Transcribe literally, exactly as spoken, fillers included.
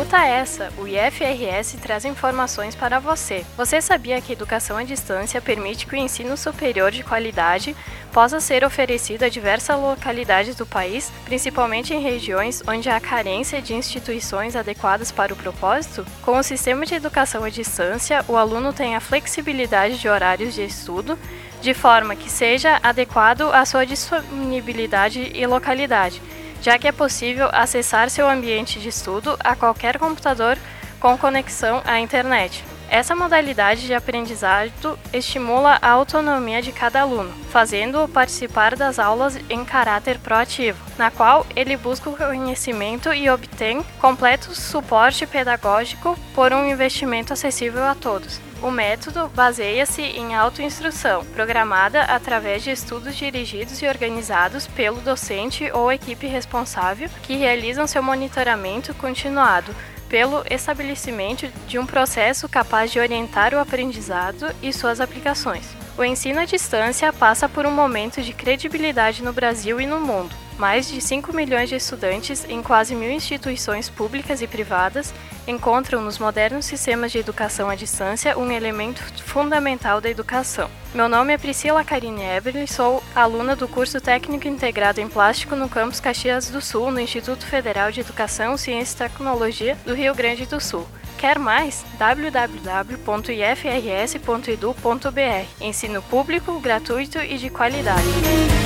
Escuta essa, o I F R S traz informações para você. Você sabia que a educação à distância permite que o ensino superior de qualidade possa ser oferecido a diversas localidades do país, principalmente em regiões onde há carência de instituições adequadas para o propósito? Com o sistema de educação à distância, o aluno tem a flexibilidade de horários de estudo, de forma que seja adequado à sua disponibilidade e localidade, já que é possível acessar seu ambiente de estudo a qualquer computador com conexão à internet. Essa modalidade de aprendizado estimula a autonomia de cada aluno, fazendo-o participar das aulas em caráter proativo, na qual ele busca o conhecimento e obtém completo suporte pedagógico por um investimento acessível a todos. O método baseia-se em autoinstrução, programada através de estudos dirigidos e organizados pelo docente ou equipe responsável, que realizam seu monitoramento continuado, pelo estabelecimento de um processo capaz de orientar o aprendizado e suas aplicações. O ensino à distância passa por um momento de credibilidade no Brasil e no mundo. Mais de cinco milhões de estudantes em quase mil instituições públicas e privadas encontram nos modernos sistemas de educação à distância um elemento fundamental da educação. Meu nome é Priscila Karine Eberle, sou aluna do curso Técnico Integrado em Plástico no campus Caxias do Sul, no Instituto Federal de Educação, Ciência e Tecnologia do Rio Grande do Sul. Quer mais? w w w ponto i f r s ponto edu ponto b r. Ensino público, gratuito e de qualidade.